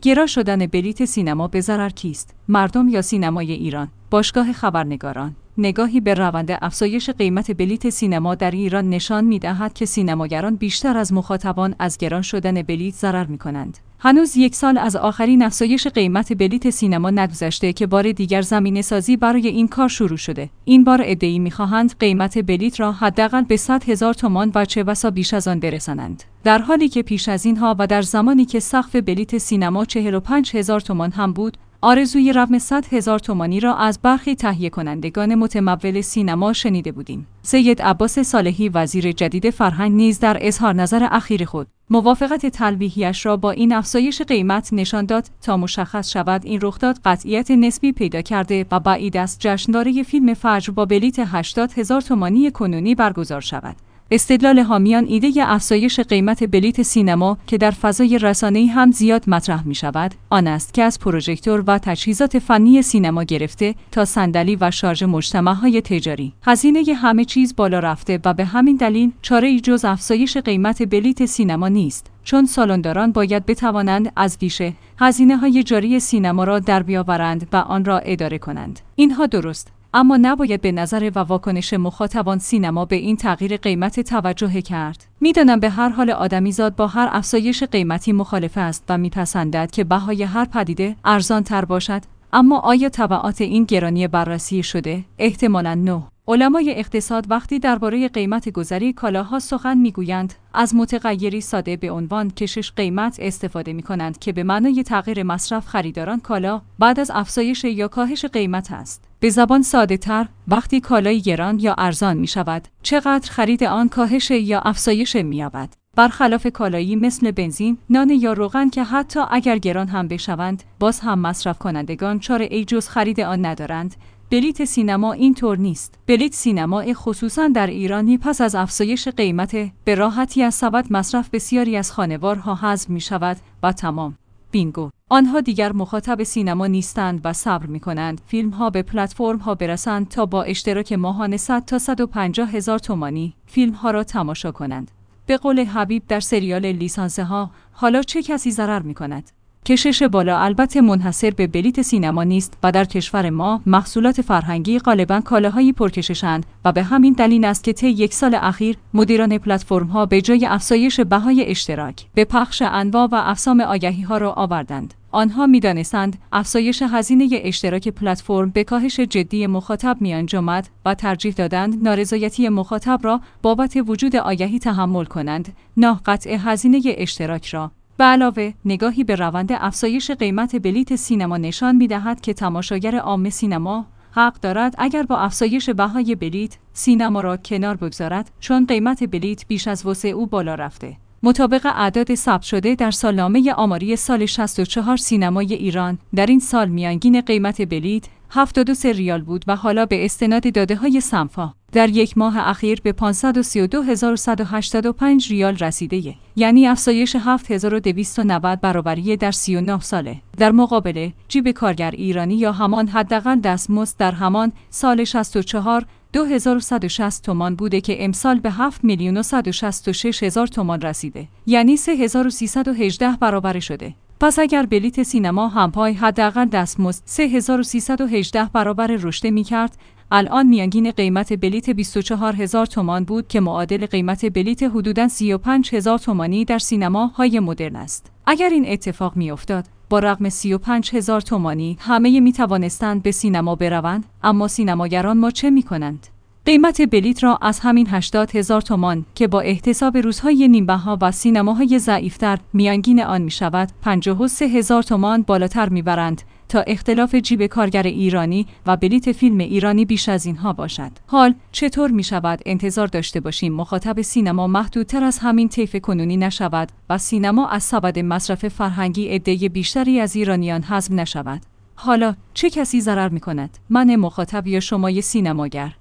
گران شدن بلیت سینما به ضرر کیست؟ مردم یا سینمای ایران؟ باشگاه خبرنگاران. نگاهی به روند افزایش قیمت بلیت سینما در ایران نشان می‌دهد که سینماگران بیشتر از مخاطبان از گران شدن بلیت ضرر می‌کنند. هنوز یک سال از آخرین افزایش قیمت بلیت سینما نگذشته که بار دیگر زمینه‌سازی برای این کار شروع شده. این بار عده‌ای می‌خواهند قیمت بلیت را حداقل به 100,000 تومان و چه بسا بیش از آن برسانند. در حالی که پیش از اینها و در زمانی که سقف بلیت سینما 45,000 تومان هم بود، آرزوی رقم 100,000 تومانی را از برخی تهیه کنندگان متمول سینما شنیده بودیم. سید عباس صالحی وزیر جدید فرهنگ نیز در اظهار نظر اخیر خود موافقت تلویحیش را با این افزایش قیمت نشان داد تا مشخص شود این رخداد قطعیت نسبی پیدا کرده و بعید است جشنواره فیلم فجر با بلیت 80,000 تومانی کنونی برگزار شود. استدلال حامیان ایده افزایش قیمت بلیت سینما که در فضای رسانه‌ای هم زیاد مطرح می شود، آن است که از پروژکتور و تجهیزات فنی سینما گرفته تا صندلی و شارژ مجتمع‌های تجاری، هزینه همه چیز بالا رفته و به همین دلیل چاره‌ای جز افزایش قیمت بلیت سینما نیست. چون سالن‌داران باید بتوانند از گیشه هزینه‌های جاری سینما را در بیاورند و آن را اداره کنند. اینها درست، اما نباید به نظر و واکنش مخاطبان سینما به این تغییر قیمت توجه کرد. میدانم به هر حال آدمیزاد با هر افزایش قیمتی مخالف است و میپسندد که بهای هر پدیده ارزان تر باشد، اما آیا تبعات این گرانی بررسی شده؟ احتمالاً نه. علمای اقتصاد وقتی درباره قیمت گذری کالاها سخن میگویند، از متغیری ساده به عنوان کشش قیمت استفاده می‌کنند که به معنای تغییر مصرف خریداران کالا بعد از افزایش یا کاهش قیمت است. به زبان ساده‌تر، وقتی کالای گران یا ارزان می‌شود، چقدر خرید آن کاهش یا افزایش می‌یابد. برخلاف کالایی مثل بنزین، نان یا روغن که حتی اگر گران هم بشوند، باز هم مصرف کنندگان چاره‌ای جز خرید آن ندارند. بلیت سینما این طور نیست. بلیت سینما خصوصا در ایرانی پس از افزایش قیمت به راحتی از سبد مصرف بسیاری از خانوارها حذف می شود و تمام. بینگو. آنها دیگر مخاطب سینما نیستند و صبر می کنند فیلم ها به پلتفرم ها برسند تا با اشتراک ماهانه 100 تا 150,000 تومانی فیلم ها را تماشا کنند. به قول حبیب در سریال لیسانس ها، حالا چه کسی ضرر می کند؟ کشش بالا البته منحصر به بلیت سینما نیست و در کشور ما محصولات فرهنگی غالباً کالاهایی پرکششند و به همین دلیل است که طی یک سال اخیر مدیران پلتفرم‌ها به جای افزایش بهای اشتراک به پخش انواع و اقسام آگهی‌ها را آوردند. آنها می‌دانستند افزایش هزینه اشتراک پلتفرم به کاهش جدی مخاطب می‌انجامد و ترجیح دادند نارضایتی مخاطب را بابت وجود آگهی تحمل کنند، نه قطع هزینه اشتراک را. به علاوه، نگاهی به روند افزایش قیمت بلیت سینما نشان می‌دهد که تماشاگر عام سینما حق دارد اگر با افزایش بهای بلیت سینما را کنار بگذارد، چون قیمت بلیت بیش از وسع او بالا رفته. مطابق اعداد ثبت شده در سالنامه آماری سال 64 سینمای ایران، در این سال میانگین قیمت بلیت 73 ریال بود و حالا به استناد داده‌های سمفا در یک ماه اخیر به 532,185 ریال رسیده، یعنی افزایش 7,290 برابری در 39 ساله. در مقابل، جیب کارگر ایرانی یا همان حداقل دستمزد در همان سال 64 2160 تومان بوده که امسال به 7,166,000 تومان رسیده، یعنی 3,318 برابر شده. پس اگر بلیت سینما همپای حداقل دستمزد 3,318 برابر رشد می‌کرد، الان میانگین قیمت بلیت 24,000 تومان بود که معادل قیمت بلیت حدوداً 35,000 تومانی در سینماهای مدرن است. اگر این اتفاق می‌افتاد، با رغم 35,000 تومانی همه می‌توانستند به سینما بروند، اما سینماگران ما چه می‌کنند؟ قیمت بلیت را از همین 80,000 تومان که با احتساب روزهای نیمه‌ها و سینماهای ضعیف‌تر میانگین آن می‌شود 53,000 تومان بالاتر می‌برند تا اختلاف جیب کارگر ایرانی و بلیت فیلم ایرانی بیش از اینها باشد. حال چطور می‌شود انتظار داشته باشیم مخاطب سینما محدودتر از همین طیف کنونی نشود و سینما از سبد مصرف فرهنگی عده بیشتری از ایرانیان حذف نشود؟ حالا چه کسی ضرر می‌کند؟ من مخاطب یا شمای سینماگر؟